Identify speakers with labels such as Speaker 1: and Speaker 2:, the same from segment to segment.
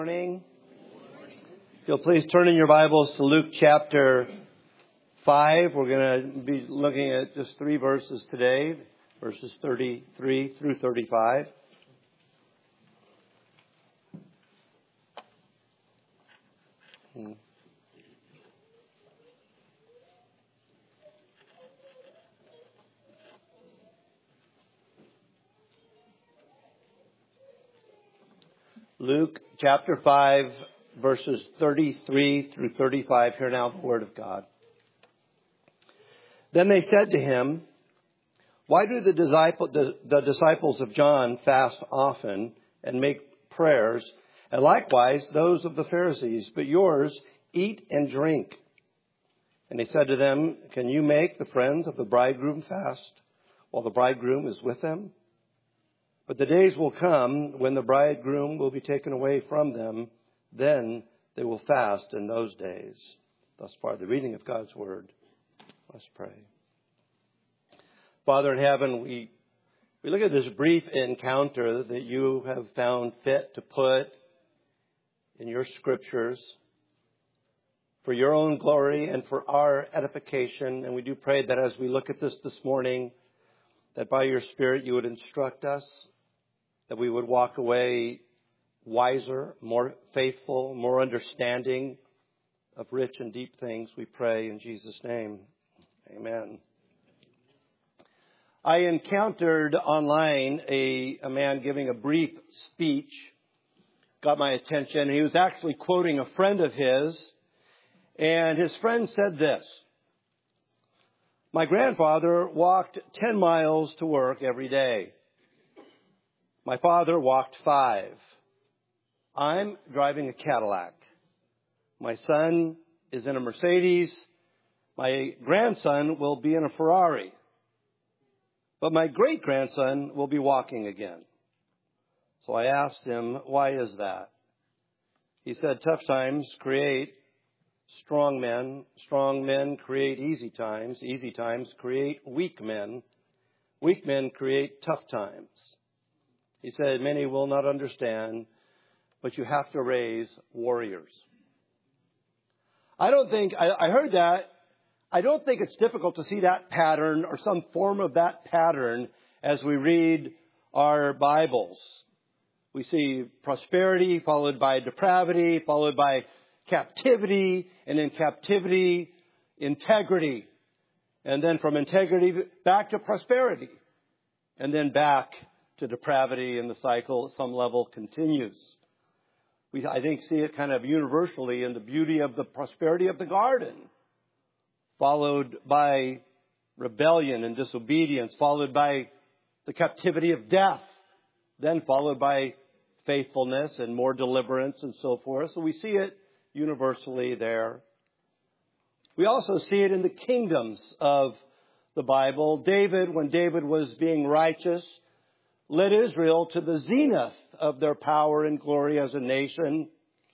Speaker 1: Morning. If you'll please turn in your Bibles to Luke chapter 5. We're going to be looking at just 3 verses today, verses 33 through 35. Luke chapter 5, verses 33 through 35. Hear now the word of God. Then they said to him, "Why do the disciples of John fast often and make prayers, and likewise those of the Pharisees, but yours eat and drink?" And he said to them, "Can you make the friends of the bridegroom fast while the bridegroom is with them? But the days will come when the bridegroom will be taken away from them. Then they will fast in those days." Thus far, the reading of God's word. Let's pray. Father in heaven, we look at this brief encounter that you have found fit to put in your scriptures for your own glory and for our edification. And we do pray that as we look at this morning, that by your Spirit you would instruct us, that we would walk away wiser, more faithful, more understanding of rich and deep things. We pray in Jesus' name. Amen. I encountered online a man giving a brief speech. Got my attention. He was actually quoting a friend of his. And his friend said this: "My grandfather walked 10 miles to work every day. My father walked 5. I'm driving a Cadillac. My son is in a Mercedes. My grandson will be in a Ferrari. But my great-grandson will be walking again." So I asked him, "Why is that?" He said, "Tough times create strong men. Strong men create easy times. Easy times create weak men. Weak men create tough times." He said, "Many will not understand, but you have to raise warriors." I heard that. I don't think it's difficult to see that pattern or some form of that pattern as we read our Bibles. We see prosperity followed by depravity, followed by captivity, and in captivity, integrity. And then from integrity back to prosperity. And then back to depravity, and the cycle at some level continues. We, I think, see it kind of universally in the beauty of the prosperity of the garden, followed by rebellion and disobedience, followed by the captivity of death, then followed by faithfulness and more deliverance and so forth. So we see it universally there. We also see it in the kingdoms of the Bible. When David was being righteous, led Israel to the zenith of their power and glory as a nation.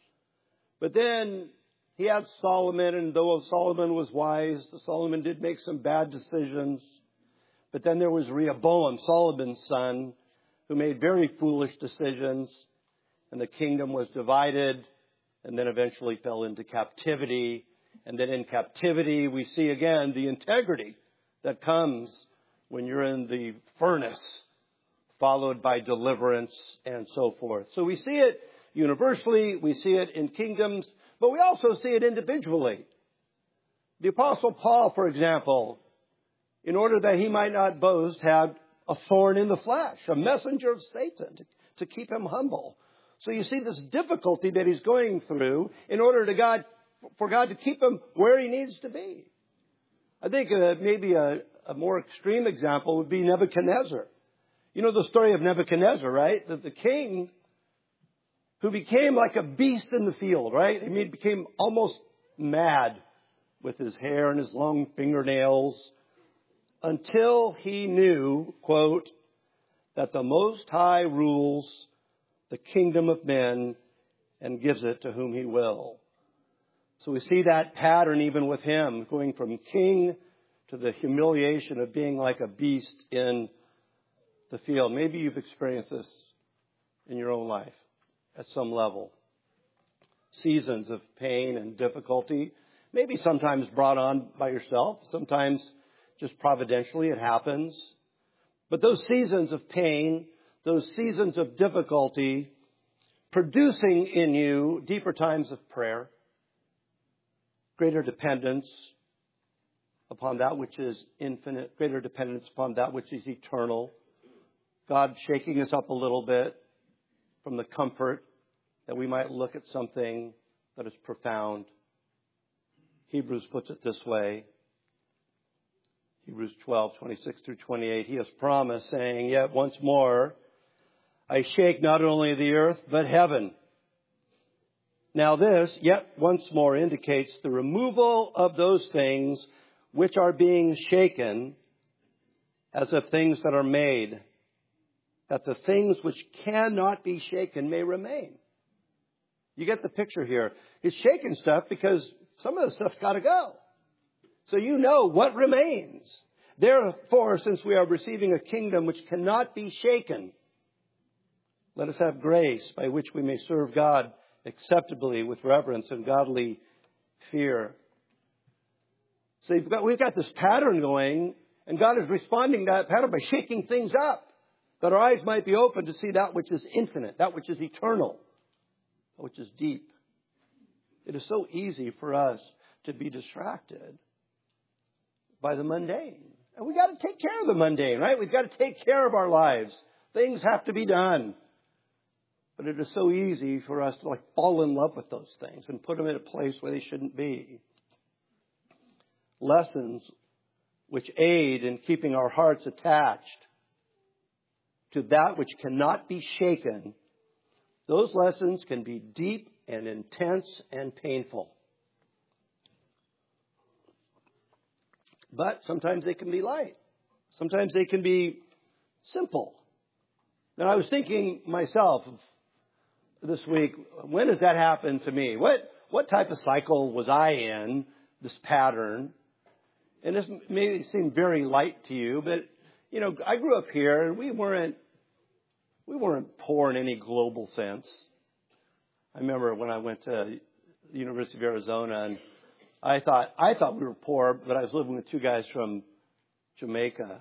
Speaker 1: But then he had Solomon, and though Solomon was wise, Solomon did make some bad decisions. But then there was Rehoboam, Solomon's son, who made very foolish decisions, and the kingdom was divided, and then eventually fell into captivity. And then in captivity, we see again the integrity that comes when you're in the furnace, followed by deliverance and so forth. So we see it universally, we see it in kingdoms, but we also see it individually. The Apostle Paul, for example, in order that he might not boast, had a thorn in the flesh, a messenger of Satan to keep him humble. So you see this difficulty that he's going through in order for God to keep him where he needs to be. I think maybe a more extreme example would be Nebuchadnezzar. You know the story of Nebuchadnezzar, right? That the king who became like a beast in the field, right? He became almost mad with his hair and his long fingernails until he knew, quote, that the Most High rules the kingdom of men and gives it to whom he will. So we see that pattern even with him, going from king to the humiliation of being like a beast in the field. Maybe you've experienced this in your own life at some level. seasons of pain and difficulty, maybe sometimes brought on by yourself, sometimes just providentially it happens. But those seasons of pain, those seasons of difficulty, producing in you deeper times of prayer, greater dependence upon that which is infinite, greater dependence upon that which is eternal. God shaking us up a little bit from the comfort that we might look at something that is profound. Hebrews puts it this way. Hebrews 12:26 through 28. He has promised, saying, "Yet once more I shake not only the earth, but heaven." Now this, yet once more, indicates the removal of those things which are being shaken as of things that are made, that the things which cannot be shaken may remain. You get the picture here. It's shaking stuff because some of the stuff's got to go. So you know what remains. Therefore, since we are receiving a kingdom which cannot be shaken, let us have grace by which we may serve God acceptably with reverence and godly fear. So we've got this pattern going, and God is responding to that pattern by shaking things up, that our eyes might be open to see that which is infinite, that which is eternal, that which is deep. It is so easy for us to be distracted by the mundane. And we've got to take care of the mundane, right? We've got to take care of our lives. Things have to be done. But it is so easy for us to fall in love with those things and put them in a place where they shouldn't be. Lessons which aid in keeping our hearts attached to that which cannot be shaken, those lessons can be deep and intense and painful. But sometimes they can be light. Sometimes they can be simple. Now, I was thinking myself this week, when does that happen to me? What type of cycle was I in, this pattern? And this may seem very light to you, but, I grew up here and we weren't poor in any global sense. I remember when I went to the University of Arizona, and I thought we were poor, but I was living with two guys from Jamaica.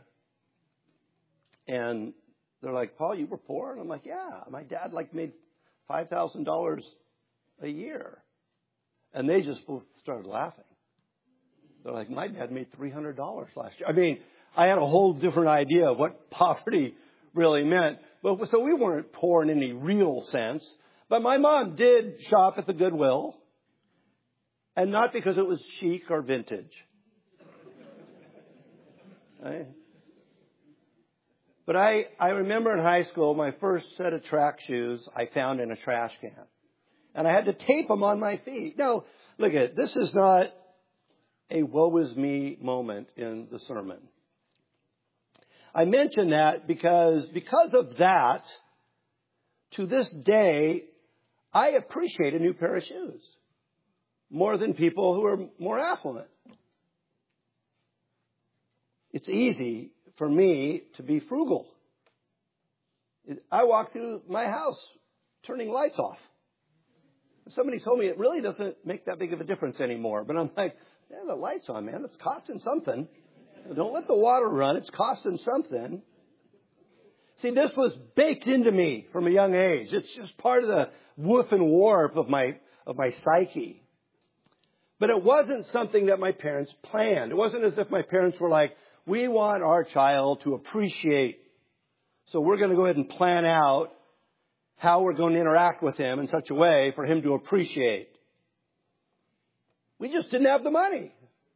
Speaker 1: And they're like, "Paul, you were poor?" And I'm like, "Yeah, my dad made $5,000 a year." And they just both started laughing. They're like, "My dad made $300 last year." I mean, I had a whole different idea of what poverty really meant. But so we weren't poor in any real sense. But my mom did shop at the Goodwill. And not because it was chic or vintage. Right? But I remember in high school, my first set of track shoes I found in a trash can. And I had to tape them on my feet. Now, look at it. This is not a woe is me moment in the sermon. I mention that because of that, to this day, I appreciate a new pair of shoes more than people who are more affluent. It's easy for me to be frugal. I walk through my house turning lights off. Somebody told me it really doesn't make that big of a difference anymore. But I'm like, yeah, the light's on, man. It's costing something. Don't let the water run. It's costing something. See, this was baked into me from a young age. It's just part of the woof and warp of my psyche. But it wasn't something that my parents planned. It wasn't as if my parents were like, "We want our child to appreciate, so we're going to go ahead and plan out how we're going to interact with him in such a way for him to appreciate." We just didn't have the money.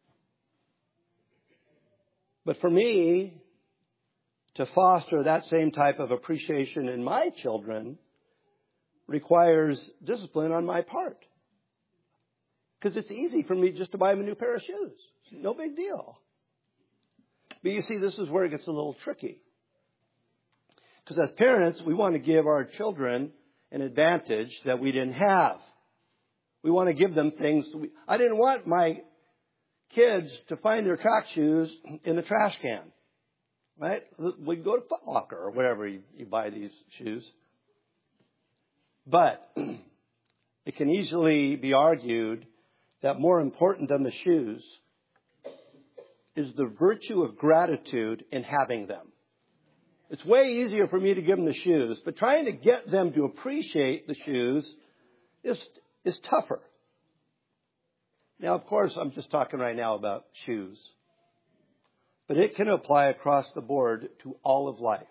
Speaker 1: But for me, to foster that same type of appreciation in my children requires discipline on my part. Because it's easy for me just to buy them a new pair of shoes. It's no big deal. But you see, this is where it gets a little tricky. Because as parents, we want to give our children an advantage that we didn't have. We want to give them things. I didn't want my kids to find their track shoes in the trash can. Right? We go to Foot Locker or wherever you buy these shoes. But it can easily be argued that more important than the shoes is the virtue of gratitude in having them. It's way easier for me to give them the shoes, but trying to get them to appreciate the shoes is tougher. Now, of course, I'm just talking right now about shoes. But it can apply across the board to all of life.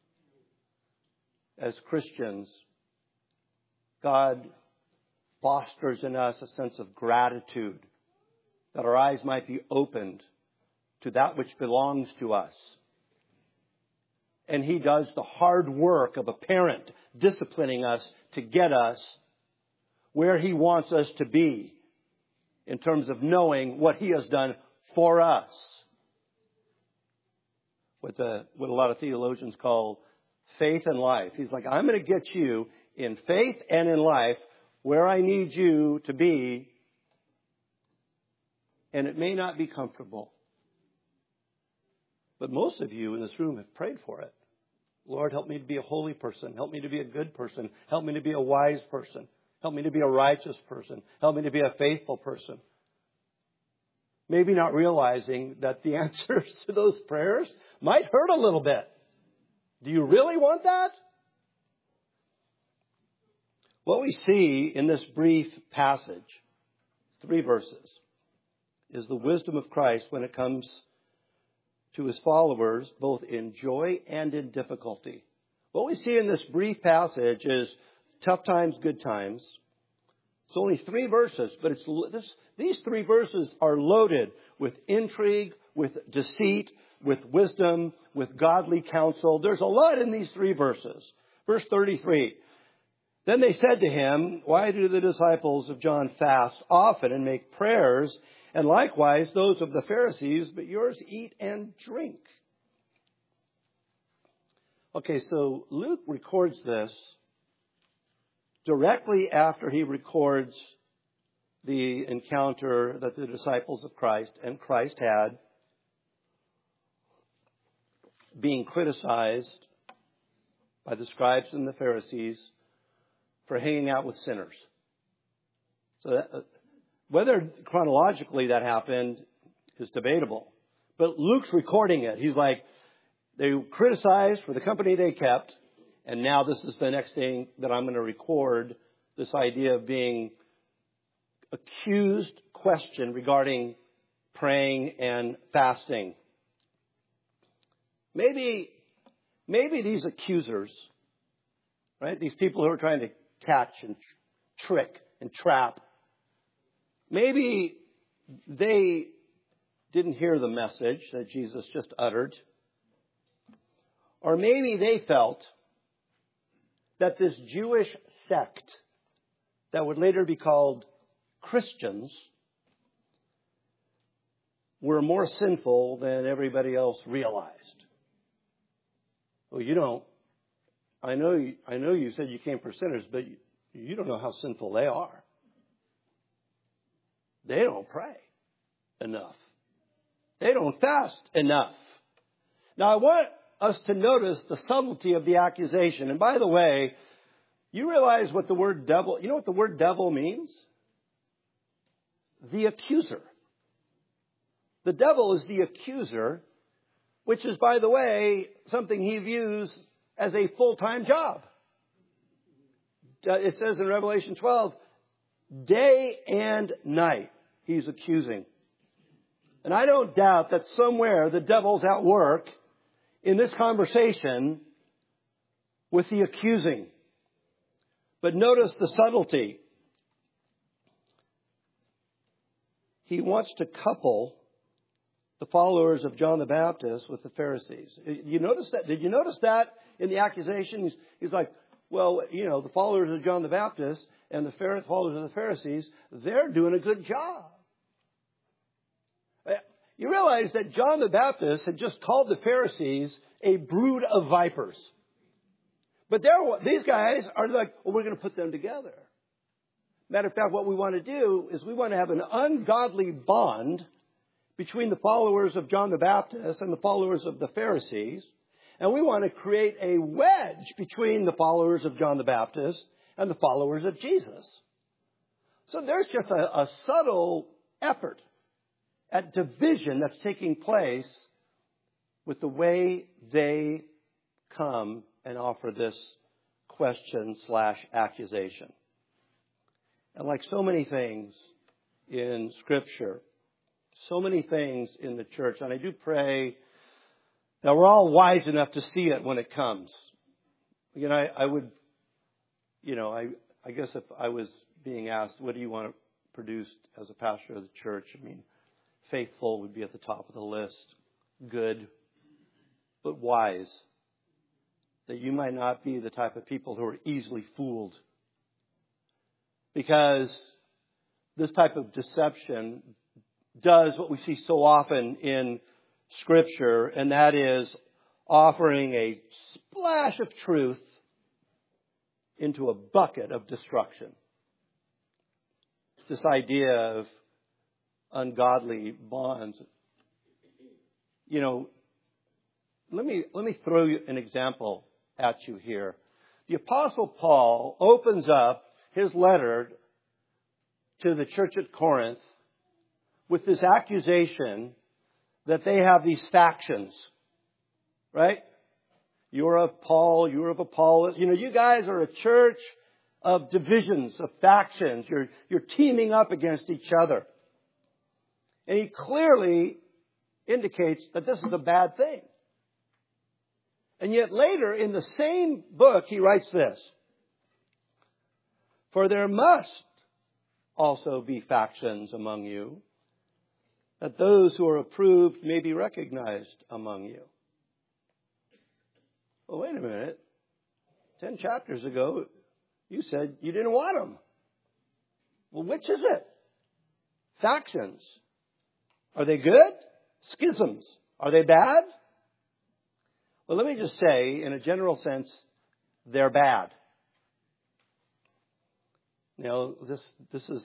Speaker 1: As Christians, God fosters in us a sense of gratitude, that our eyes might be opened to that which belongs to us. And He does the hard work of a parent disciplining us to get us where He wants us to be in terms of knowing what He has done for us. What a lot of theologians call faith and life. He's like, I'm going to get you in faith and in life where I need you to be. And it may not be comfortable. But most of you in this room have prayed for it. Lord, help me to be a holy person. Help me to be a good person. Help me to be a wise person. Help me to be a righteous person. Help me to be a faithful person. Maybe not realizing that the answers to those prayers might hurt a little bit. Do you really want that? What we see in this brief passage, 3 verses, is the wisdom of Christ when it comes to His followers, both in joy and in difficulty. What we see in this brief passage is tough times, good times. It's only 3 verses, but these 3 verses are loaded with intrigue, with deceit, with wisdom, with godly counsel. There's a lot in these 3 verses. Verse 33. Then they said to Him, why do the disciples of John fast often and make prayers, and likewise those of the Pharisees, but yours eat and drink? Okay, so Luke records this directly after he records the encounter that the disciples of Christ and Christ had, being criticized by the scribes and the Pharisees for hanging out with sinners. So whether chronologically that happened is debatable. But Luke's recording it. He's like, they criticized for the company they kept, and now this is the next thing that I'm going to record, this idea of being accused question regarding praying and fasting. Maybe these accusers, right, these people who are trying to catch and trick and trap, maybe they didn't hear the message that Jesus just uttered. Or maybe they felt that this Jewish sect that would later be called Christians were more sinful than everybody else realized. Well, I know you said you came for sinners, but you don't know how sinful they are. They don't pray enough. They don't fast enough. Now, I want us to notice the subtlety of the accusation. And by the way, you realize what the word devil, you know what the word devil means? The accuser. The devil is the accuser, which is, by the way, something he views as a full-time job. It says in Revelation 12, day and night he's accusing. And I don't doubt that somewhere the devil's at work in this conversation with the accusing. But notice the subtlety. He wants to couple the followers of John the Baptist with the Pharisees. You notice that? Did you notice that in the accusation? He's like, well, the followers of John the Baptist and the followers of the Pharisees, they're doing a good job. You realize that John the Baptist had just called the Pharisees a brood of vipers. But these guys are like, well, we're going to put them together. Matter of fact, what we want to do is we want to have an ungodly bond between the followers of John the Baptist and the followers of the Pharisees. And we want to create a wedge between the followers of John the Baptist and the followers of Jesus. So there's just a subtle effort at division that's taking place with the way they come and offer this question/accusation. And like so many things in Scripture, so many things in the church, and I do pray that we're all wise enough to see it when it comes. I guess if I was being asked, what do you want to produce as a pastor of the church? I mean, faithful would be at the top of the list. Good, but wise. That you might not be the type of people who are easily fooled. Because this type of deception does what we see so often in Scripture, and that is offering a splash of truth into a bucket of destruction. This idea of ungodly bonds. Let me throw you an example at you here. The Apostle Paul opens up his letter to the church at Corinth with this accusation that they have these factions, right? You're of Paul, you're of Apollos. You guys are a church of divisions, of factions. You're teaming up against each other. And he clearly indicates that this is a bad thing. And yet later in the same book, he writes this: "For there must also be factions among you, that those who are approved may be recognized among you." Well, wait a minute. 10 chapters ago, you said you didn't want them. Well, which is it? Factions. Are they good? Schisms. Are they bad? Well, let me just say, in a general sense, they're bad. This is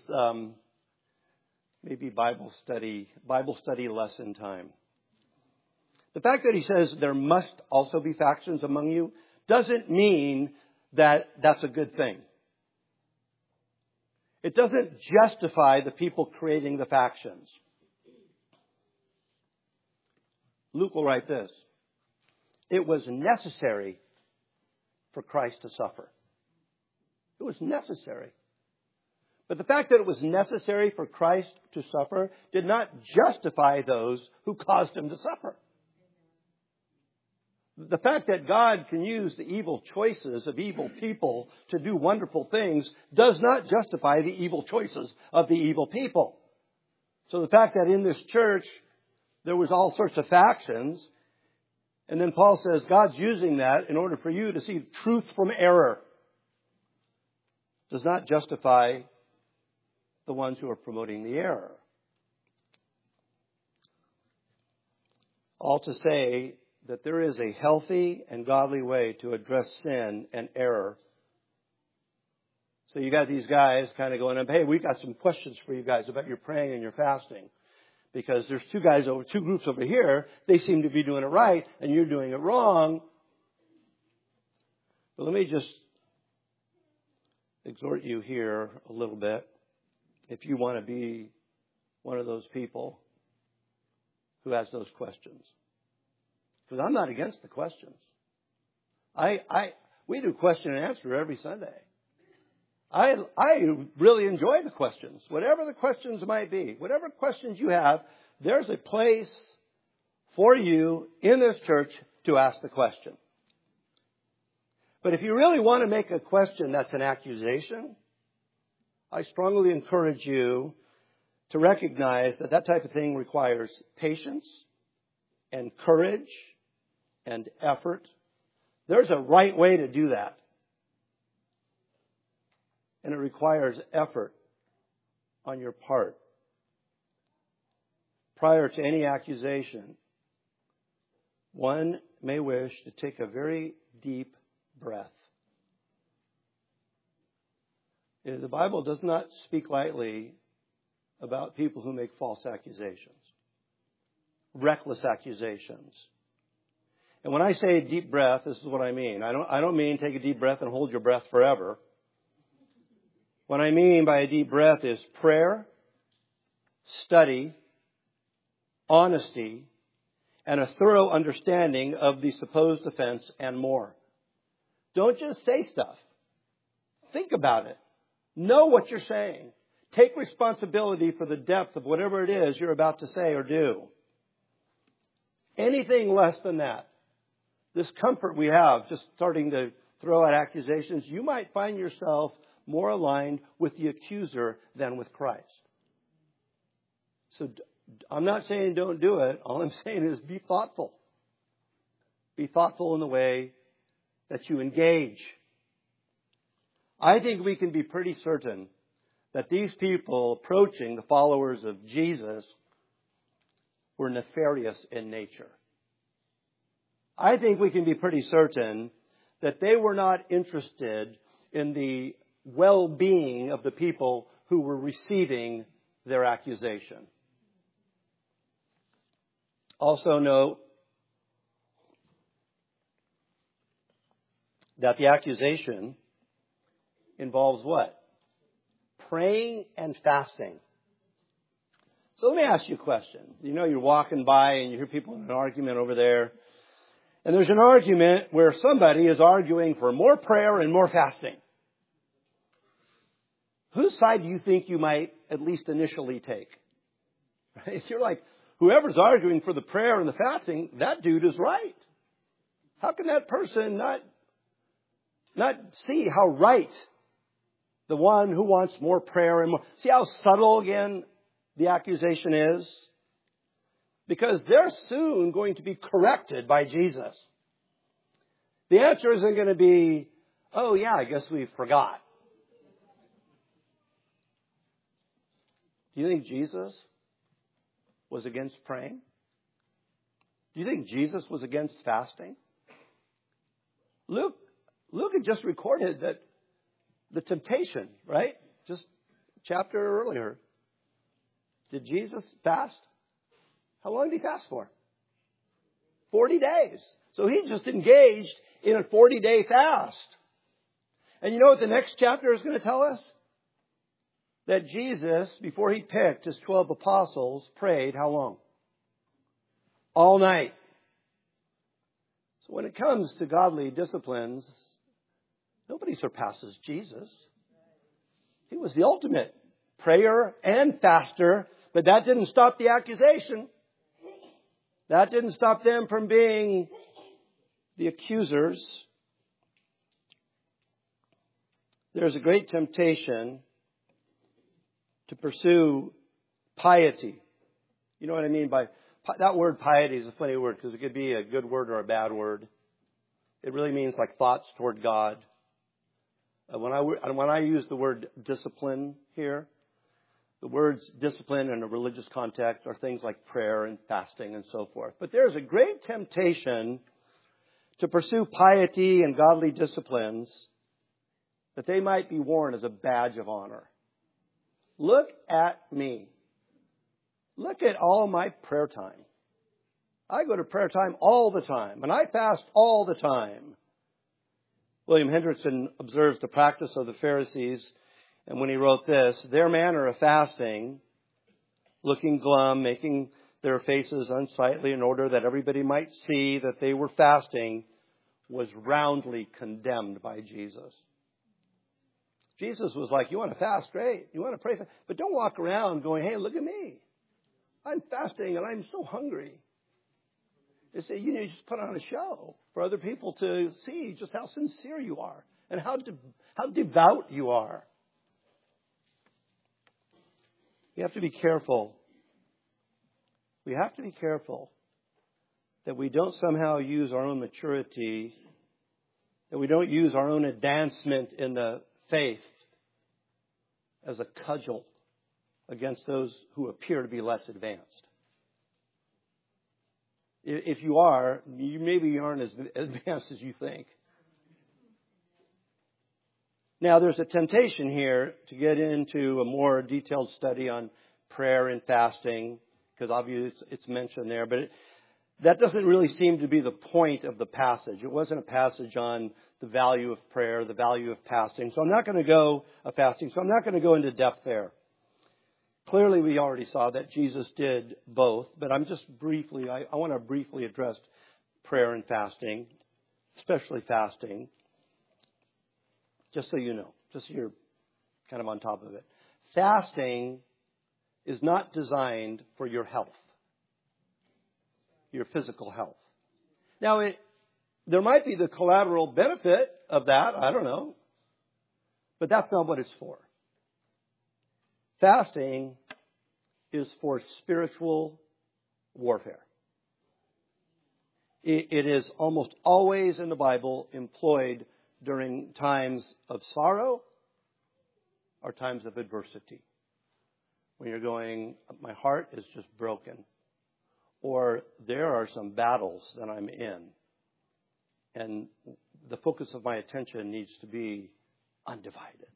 Speaker 1: maybe Bible study lesson time. The fact that he says there must also be factions among you doesn't mean that that's a good thing. It doesn't justify the people creating the factions. Luke will write this: "It was necessary for Christ to suffer." It was necessary. But the fact that it was necessary for Christ to suffer did not justify those who caused him to suffer. The fact that God can use the evil choices of evil people to do wonderful things does not justify the evil choices of the evil people. So the fact that in this church there was all sorts of factions, and then Paul says God's using that in order for you to see truth from error, does not justify the ones who are promoting the error. All to say that there is a healthy and godly way to address sin and error. So you got these guys kind of going up, "Hey, we got some questions for you guys about your praying and your fasting. Because there's two groups over here. They seem to be doing it right, and you're doing it wrong." But let me just exhort you here a little bit. If you want to be one of those people who has those questions. Because I'm not against the questions. We do question and answer every Sunday. I really enjoy the questions. Whatever the questions might be, whatever questions you have, there's a place for you in this church to ask the question. But if you really want to make a question that's an accusation, I strongly encourage you to recognize that that type of thing requires patience and courage and effort. There's a right way to do that. And it requires effort on your part. Prior to any accusation, one may wish to take a very deep breath. The Bible does not speak lightly about people who make false accusations, reckless accusations. And when I say deep breath, this is what I mean. I don't mean take a deep breath and hold your breath forever. What I mean by a deep breath is prayer, study, honesty, and a thorough understanding of the supposed offense and more. Don't just say stuff. Think about it. Know what you're saying. Take responsibility for the depth of whatever it is you're about to say or do. Anything less than that, this comfort we have just starting to throw out accusations, you might find yourself more aligned with the accuser than with Christ. So I'm not saying don't do it. All I'm saying is be thoughtful. Be thoughtful in the way that you engage. I think we can be pretty certain that these people approaching the followers of Jesus were nefarious in nature. I think we can be pretty certain that they were not interested in the well-being of the people who were receiving their accusation. Also note that the accusation involves what? Praying and fasting. So let me ask you a question. You know, you're walking by and you hear people in an argument over there. And there's an argument where somebody is arguing for more prayer and more fasting. Whose side do you think you might at least initially take? Right? You're like, whoever's arguing for the prayer and the fasting, that dude is right. How can that person not see how right the one who wants more prayer and more... See how subtle, again, the accusation is? Because they're soon going to be corrected by Jesus. The answer isn't going to be, oh yeah, I guess we forgot. Do you think Jesus was against praying? Do you think Jesus was against fasting? Luke had just recorded that the temptation, right? Just a chapter earlier. Did Jesus fast? How long did he fast for? 40 days. So he just engaged in a 40-day fast. And you know what the next chapter is going to tell us? That Jesus, before he picked his 12 apostles, prayed how long? All night. So when it comes to godly disciplines, nobody surpasses Jesus. He was the ultimate prayer and faster, but that didn't stop the accusation. That didn't stop them from being the accusers. There's a great temptation to pursue piety. You know what I mean by that word piety is a funny word because it could be a good word or a bad word. It really means like thoughts toward God. When I use the word discipline here, the words discipline in a religious context are things like prayer and fasting and so forth. But there's a great temptation to pursue piety and godly disciplines that they might be worn as a badge of honor. Look at me. Look at all my prayer time. I go to prayer time all the time, and I fast all the time. William Hendrickson observes the practice of the Pharisees, and when he wrote this, their manner of fasting, looking glum, making their faces unsightly in order that everybody might see that they were fasting, was roundly condemned by Jesus. Jesus was like, you want to fast? Great. You want to pray? But don't walk around going, hey, look at me. I'm fasting and I'm so hungry. You see, you need to just put on a show for other people to see just how sincere you are and how devout you are. We have to be careful. We have to be careful that we don't somehow use our own maturity, that we don't use our own advancement in the faith as a cudgel against those who appear to be less advanced. If you are, you maybe aren't as advanced as you think. Now, there's a temptation here to get into a more detailed study on prayer and fasting, because obviously it's mentioned there. But that doesn't really seem to be the point of the passage. It wasn't a passage on the value of prayer, the value of fasting. So I'm not going to go into depth there. Clearly, we already saw that Jesus did both, but I want to briefly address prayer and fasting, especially fasting, just so you know, just so you're kind of on top of it. Fasting is not designed for your health, your physical health. Now, there might be the collateral benefit of that, I don't know, but that's not what it's for. Fasting is for spiritual warfare. It is almost always in the Bible employed during times of sorrow or times of adversity. When you're going, my heart is just broken. Or there are some battles that I'm in. And the focus of my attention needs to be undivided.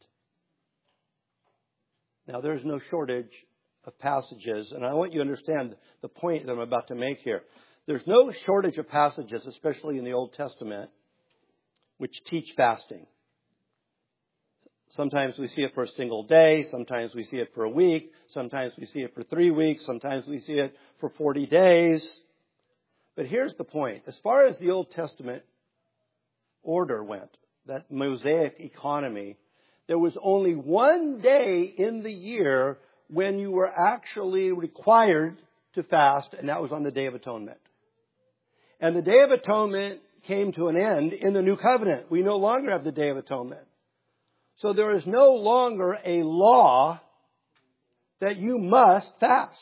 Speaker 1: Now, there's no shortage of passages, and I want you to understand the point that I'm about to make here. There's no shortage of passages, especially in the Old Testament, which teach fasting. Sometimes we see it for a single day. Sometimes we see it for a week. Sometimes we see it for 3 weeks. Sometimes we see it for 40 days. But here's the point. As far as the Old Testament order went, that Mosaic economy, there was only one day in the year when you were actually required to fast, and that was on the Day of Atonement. And the Day of Atonement came to an end in the New Covenant. We no longer have the Day of Atonement. So there is no longer a law that you must fast.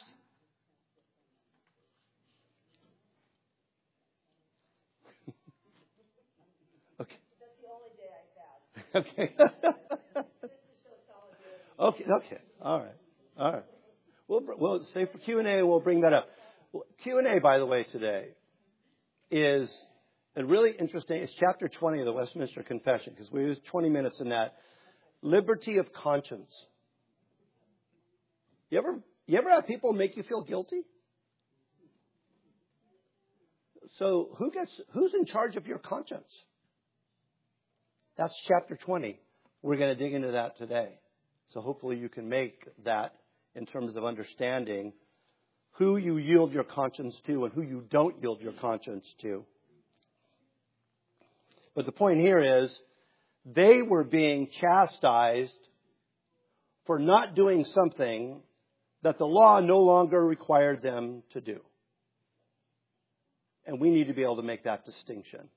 Speaker 1: Okay. That's the only day I fast. Okay. Okay. All right. We'll stay for Q&A and we'll bring that up. Q&A, by the way, today is a really interesting. It's chapter 20 of the Westminster Confession because we use 20 minutes in that. Liberty of conscience. You ever have people make you feel guilty? So who's in charge of your conscience? That's chapter 20. We're going to dig into that today. So hopefully you can make that in terms of understanding who you yield your conscience to and who you don't yield your conscience to. But the point here is they were being chastised for not doing something that the law no longer required them to do. And we need to be able to make that distinction.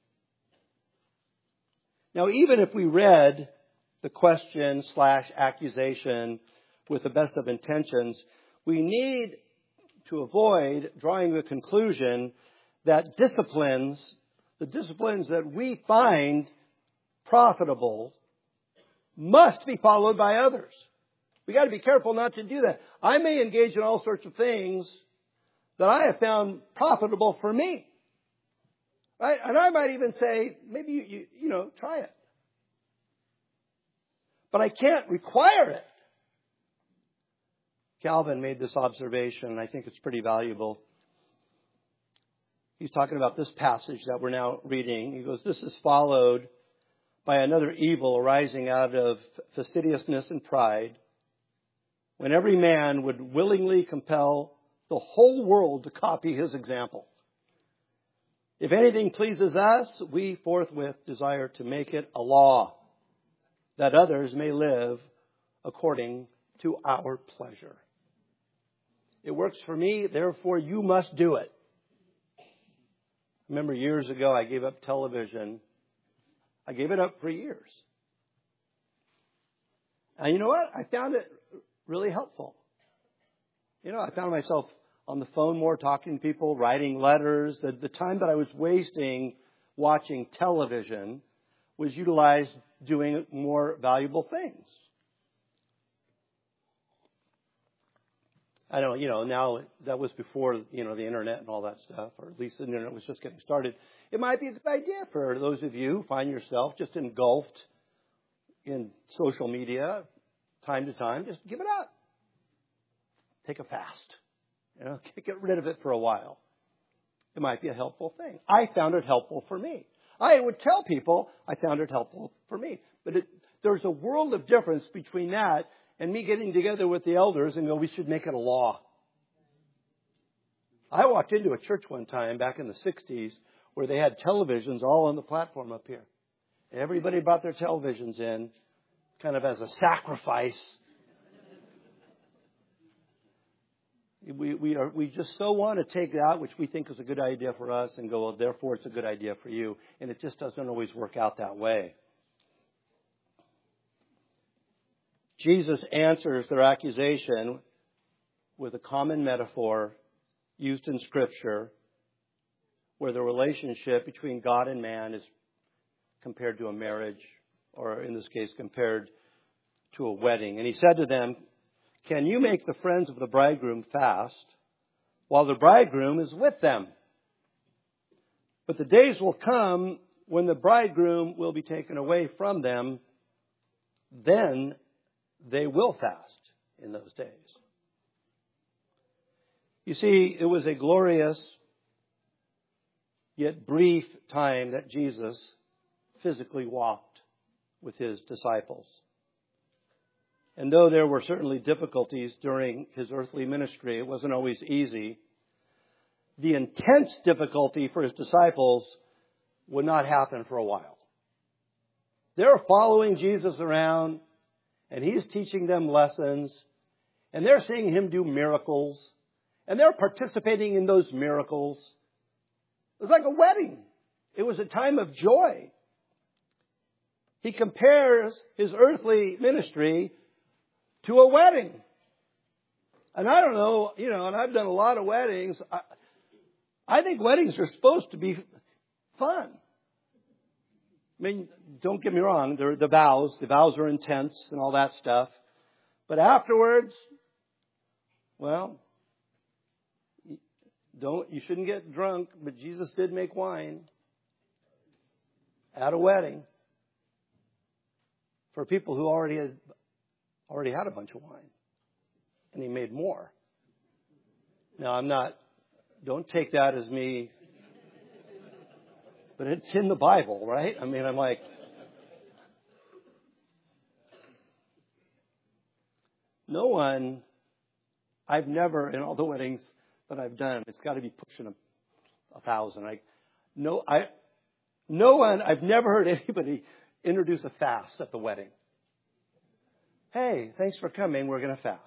Speaker 1: Now, even if we read the question / accusation with the best of intentions, we need to avoid drawing the conclusion that the disciplines that we find profitable must be followed by others. We got to be careful not to do that. I may engage in all sorts of things that I have found profitable for me. Right? And I might even say, maybe you try it. But I can't require it. Calvin made this observation, and I think it's pretty valuable. He's talking about this passage that we're now reading. He goes, this is followed by another evil arising out of fastidiousness and pride, when every man would willingly compel the whole world to copy his example. If anything pleases us, we forthwith desire to make it a law, that others may live according to our pleasure. It works for me, therefore you must do it. I remember years ago I gave up television. I gave it up for years. And you know what? I found it really helpful. I found myself on the phone more, talking to people, writing letters. The time that I was wasting watching television was utilized doing more valuable things. I don't know, now that was before, the internet and all that stuff, or at least the internet was just getting started. It might be a good idea for those of you who find yourself just engulfed in social media time to time. Just give it up. Take a fast. Get rid of it for a while. It might be a helpful thing. I found it helpful for me. I would tell people I found it helpful for me. But there's a world of difference between that and me getting together with the elders and go, we should make it a law. I walked into a church one time back in the 60s where they had televisions all on the platform up here. And everybody brought their televisions in kind of as a sacrifice. We just so want to take that which we think is a good idea for us and go, well, therefore it's a good idea for you. And it just doesn't always work out that way. Jesus answers their accusation with a common metaphor used in Scripture where the relationship between God and man is compared to a marriage, or in this case, compared to a wedding. And he said to them, can you make the friends of the bridegroom fast while the bridegroom is with them? But the days will come when the bridegroom will be taken away from them. Then they will fast in those days. You see, it was a glorious yet brief time that Jesus physically walked with his disciples. And though there were certainly difficulties during his earthly ministry, it wasn't always easy. The intense difficulty for his disciples would not happen for a while. They're following Jesus around, and he's teaching them lessons, and they're seeing him do miracles, and they're participating in those miracles. It was like a wedding. It was a time of joy. He compares his earthly ministry to a wedding. And I don't know, and I've done a lot of weddings. I think weddings are supposed to be fun. I mean, don't get me wrong, they're the vows. The vows are intense and all that stuff. But afterwards, well, you shouldn't get drunk, but Jesus did make wine at a wedding for people who already had a bunch of wine. And he made more. Now, don't take that as me, but it's in the Bible, right? I mean, I'm like, no one, I've never, in all the weddings that I've done, it's got to be pushing 1,000. I've never heard anybody introduce a fast at the wedding. Hey, thanks for coming. We're going to fast.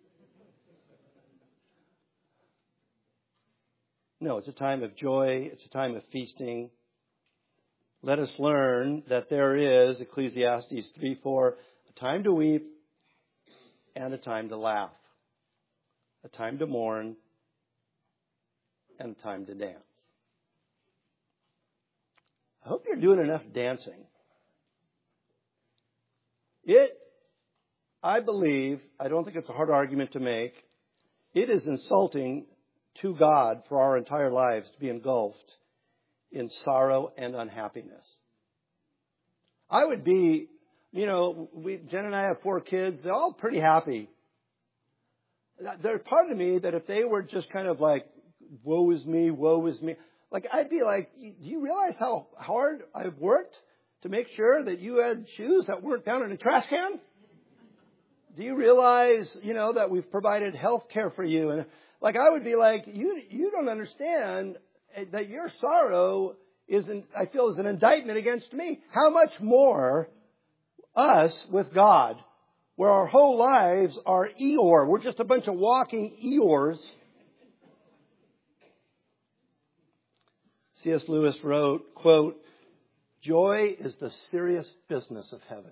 Speaker 1: No, it's a time of joy. It's a time of feasting. Let us learn that there is, Ecclesiastes 3:4, a time to weep and a time to laugh, a time to mourn and a time to dance. I hope you're doing enough dancing. I don't think it's a hard argument to make, it is insulting to God for our entire lives to be engulfed in sorrow and unhappiness. I would be, Jen and I have 4 kids. They're all pretty happy. There's part of me that if they were just kind of like, woe is me, like I'd be like, do you realize how hard I've worked to make sure that you had shoes that weren't found in a trash can? Do you realize, that we've provided health care for you? And like, I would be like, you don't understand that your sorrow is an indictment against me. How much more us with God, where our whole lives are Eeyore. We're just a bunch of walking Eeyores. C.S. Lewis wrote, quote, joy is the serious business of heaven.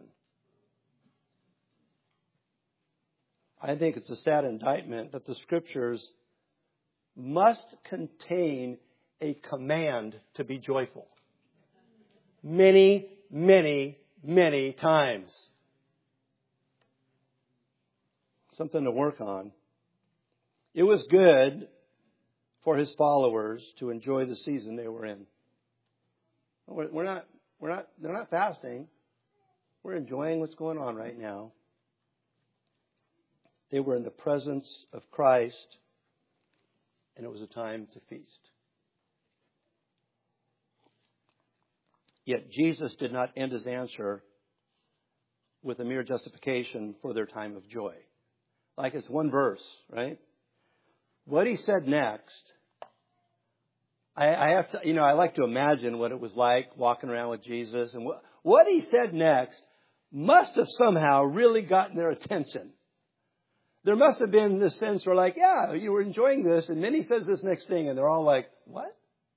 Speaker 1: I think it's a sad indictment that the Scriptures must contain a command to be joyful. Many, many, many times. Something to work on. It was good for his followers to enjoy the season they were in. They're not fasting. We're enjoying what's going on right now. They were in the presence of Christ, and it was a time to feast. Yet Jesus did not end his answer with a mere justification for their time of joy. Like it's one verse, right? What he said next, I have to, I like to imagine what it was like walking around with Jesus. And what he said next must have somehow really gotten their attention. There must have been this sense where like, yeah, you were enjoying this. And then he says this next thing and they're all like, what?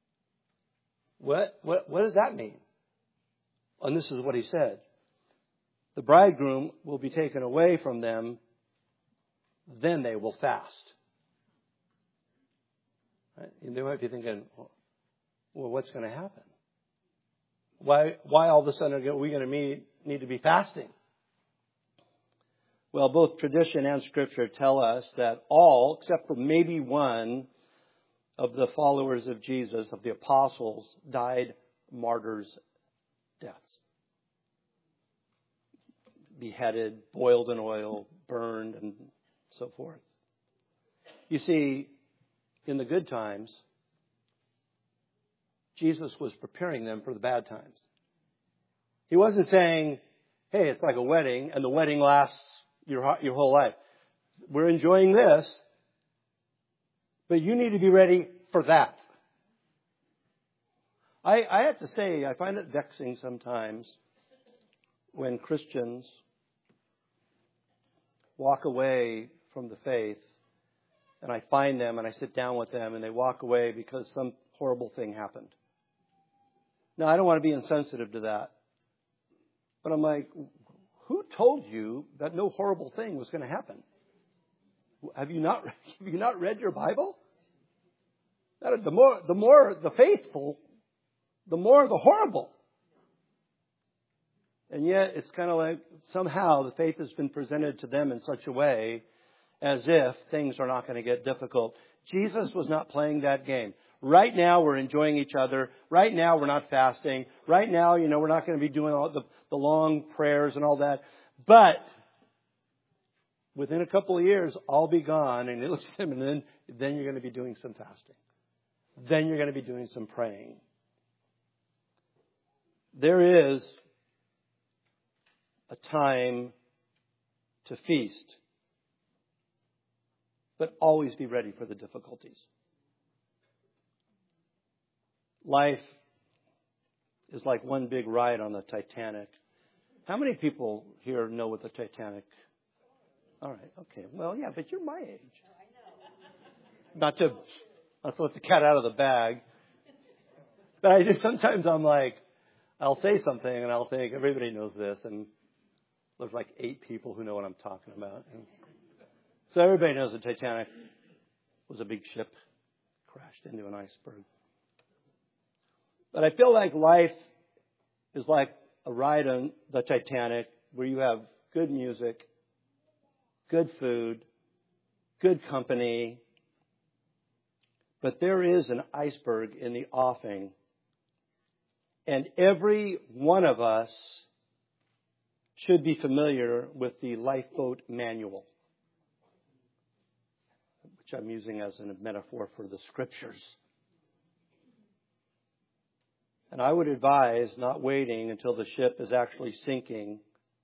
Speaker 1: What does that mean? And this is what he said. The bridegroom will be taken away from them. Then they will fast. Right? And they might be thinking, well, what's going to happen? Why all of a sudden are we going to need to be fasting? Well, both tradition and Scripture tell us that all, except for maybe one of the followers of Jesus, of the apostles, died martyrs' deaths. Beheaded, boiled in oil, burned, and so forth. You see, in the good times, Jesus was preparing them for the bad times. He wasn't saying, hey, it's like a wedding, and the wedding lasts your whole life. We're enjoying this, but you need to be ready for that. I have to say, I find it vexing sometimes when Christians walk away from the faith, and I find them and I sit down with them and they walk away because some horrible thing happened. Now, I don't want to be insensitive to that. But I'm like, who told you that no horrible thing was going to happen? Have you not read your Bible? The more the faithful, the more the horrible. And yet it's kind of like somehow the faith has been presented to them in such a way as if things are not going to get difficult. Jesus was not playing that game. Right now we're enjoying each other. Right now we're not fasting. Right now, we're not going to be doing all the long prayers and all that. But within a couple of years, I'll be gone. And he looks at him and then you're going to be doing some fasting. Then you're going to be doing some praying. There is a time to feast. But always be ready for the difficulties. Life is like one big ride on the Titanic. How many people here know what the Titanic? All right, okay. Well, yeah, but you're my age. Not to let the cat out of the bag. But sometimes I'm like, I'll say something and I'll think everybody knows this, and there's like 8 people who know what I'm talking about. So everybody knows the Titanic was a big ship, crashed into an iceberg. But I feel like life is like a ride on the Titanic where you have good music, good food, good company. But there is an iceberg in the offing. And every one of us should be familiar with the lifeboat manual, which I'm using as a metaphor for the Scriptures. And I would advise not waiting until the ship is actually sinking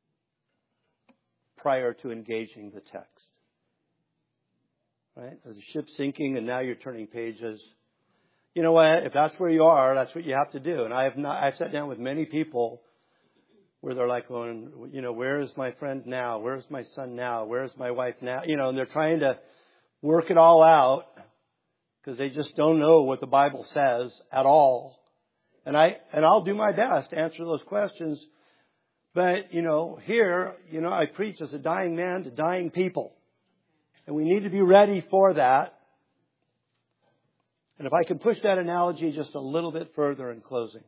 Speaker 1: prior to engaging the text. Right? There's a ship sinking and now you're turning pages. You know what? If that's where you are, that's what you have to do. And I've sat down with many people where they're like going, where is my friend now? Where's my son now? Where's my wife now? And they're trying to work it all out because they just don't know what the Bible says at all. And I'll do my best to answer those questions. But, here, I preach as a dying man to dying people. And we need to be ready for that. And if I can push that analogy just a little bit further in closing.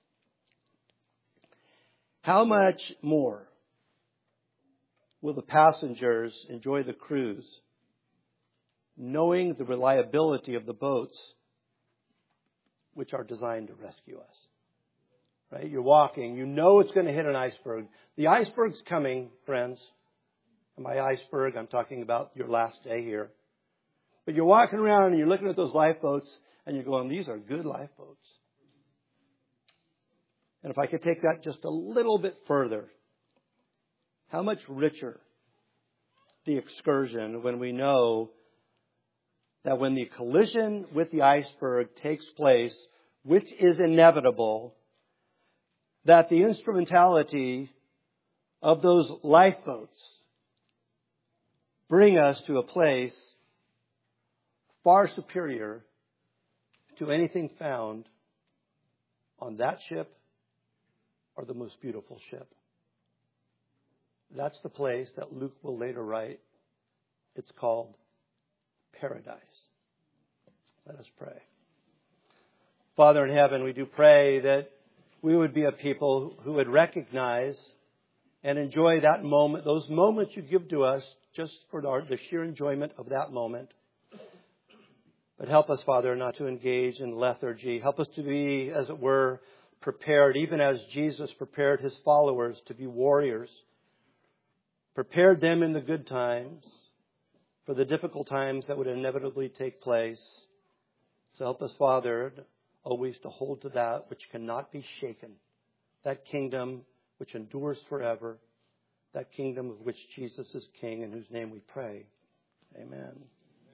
Speaker 1: How much more will the passengers enjoy the cruise, knowing the reliability of the boats which are designed to rescue us? Right? You're walking. You know it's going to hit an iceberg. The iceberg's coming, friends. And by iceberg, I'm talking about your last day here. But you're walking around and you're looking at those lifeboats and you're going, these are good lifeboats. And if I could take that just a little bit further, how much richer the excursion when we know that when the collision with the iceberg takes place, which is inevitable, that the instrumentality of those lifeboats bring us to a place far superior to anything found on that ship or the most beautiful ship. That's the place that Luke will later write. It's called paradise. Let us pray. Father in heaven, we do pray that we would be a people who would recognize and enjoy that moment, those moments you give to us just for the sheer enjoyment of that moment. But help us, Father, not to engage in lethargy. Help us to be, as it were, prepared, even as Jesus prepared his followers to be warriors. Prepared them in the good times for the difficult times that would inevitably take place. So help us, Father, always to hold to that which cannot be shaken. That kingdom which endures forever. That kingdom of which Jesus is King, in whose name we pray. Amen.